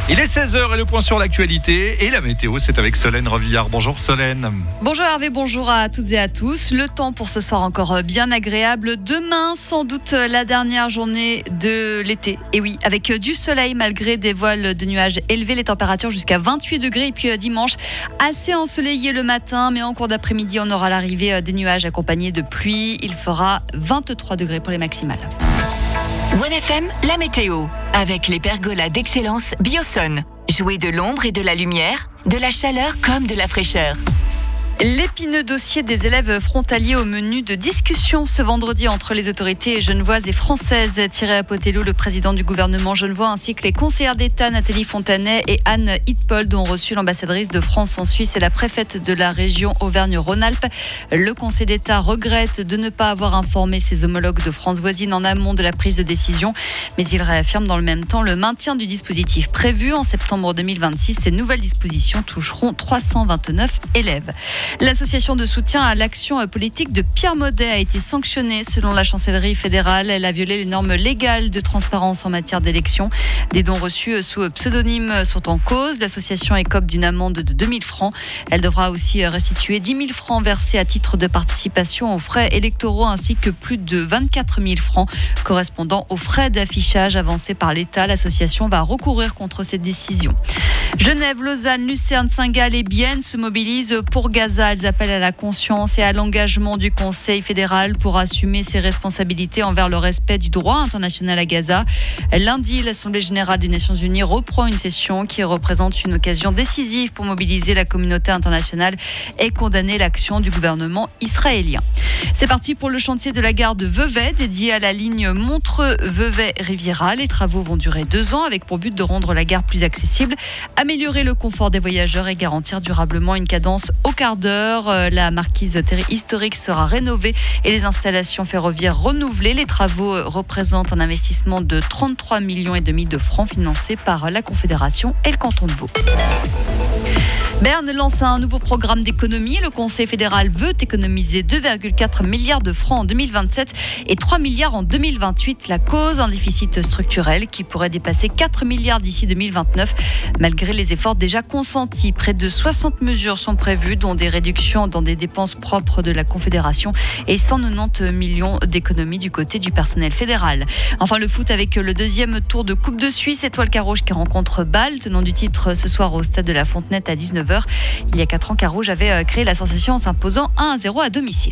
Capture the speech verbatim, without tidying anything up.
Il est seize heures et le point sur l'actualité et la météo, c'est avec Solène Revillard. Bonjour Solène. Bonjour Hervé, bonjour à toutes et à tous. Le temps pour ce soir encore bien agréable. Demain, sans doute la dernière journée de l'été. Et oui, avec du soleil malgré des voiles de nuages élevés, les températures jusqu'à vingt-huit degrés. Et puis dimanche, assez ensoleillé le matin, mais en cours d'après-midi, on aura l'arrivée des nuages accompagnés de pluie. Il fera vingt-trois degrés pour les maximales. one F M, la météo, avec les pergolas d'excellence Bioson. Jouez de l'ombre et de la lumière, de la chaleur comme de la fraîcheur. L'épineux dossier des élèves frontaliers au menu de discussion ce vendredi entre les autorités genevoises et françaises. Thierry Apotelou, le président du gouvernement genevois, ainsi que les conseillères d'État Nathalie Fontanet et Anne Hitpold ont reçu l'ambassadrice de France en Suisse et la préfète de la région Auvergne-Rhône-Alpes. Le Conseil d'État regrette de ne pas avoir informé ses homologues de France voisine en amont de la prise de décision, mais il réaffirme dans le même temps le maintien du dispositif prévu en septembre deux mille vingt-six. Ces nouvelles dispositions toucheront trois cent vingt-neuf élèves. L'association de soutien à l'action politique de Pierre Maudet a été sanctionnée selon la chancellerie fédérale. Elle a violé les normes légales de transparence en matière d'élection. Des dons reçus sous pseudonyme sont en cause. L'association écope d'une amende de deux mille francs. Elle devra aussi restituer dix mille francs versés à titre de participation aux frais électoraux ainsi que plus de vingt-quatre mille francs correspondant aux frais d'affichage avancés par l'État. L'association va recourir contre cette décision. Genève, Lausanne, Lucerne, Saint-Gall et Bienne se mobilisent pour Gaza. Elles appellent à la conscience et à l'engagement du Conseil fédéral pour assumer ses responsabilités envers le respect du droit international à Gaza. Lundi, l'Assemblée générale des Nations unies reprend une session qui représente une occasion décisive pour mobiliser la communauté internationale et condamner l'action du gouvernement israélien. C'est parti pour le chantier de la gare de Vevey, dédié à la ligne Montreux-Vevey-Riviera. Les travaux vont durer deux ans avec pour but de rendre la gare plus accessible, améliorer le confort des voyageurs et garantir durablement une cadence au quart d'heure. La marquise historique sera rénovée et les installations ferroviaires renouvelées. Les travaux représentent un investissement de trente-trois millions et demi de francs financés par la Confédération et le canton de Vaud. Berne lance un nouveau programme d'économie. Le Conseil fédéral veut économiser deux virgule quatre milliards de francs en deux mille vingt-sept et trois milliards en deux mille vingt-huit. La cause, un déficit structurel qui pourrait dépasser quatre milliards d'ici deux mille vingt-neuf. Malgré les efforts déjà consentis, près de soixante mesures sont prévues, dont des réductions dans des dépenses propres de la Confédération et cent quatre-vingt-dix millions d'économies du côté du personnel fédéral. Enfin, le foot avec le deuxième tour de Coupe de Suisse. Étoile Carouge qui rencontre Bâle, tenant du titre ce soir au stade de la Fontenette à dix-neuf heures. Il y a quatre ans, Carouge avait créé la sensation en s'imposant un à zéro à domicile.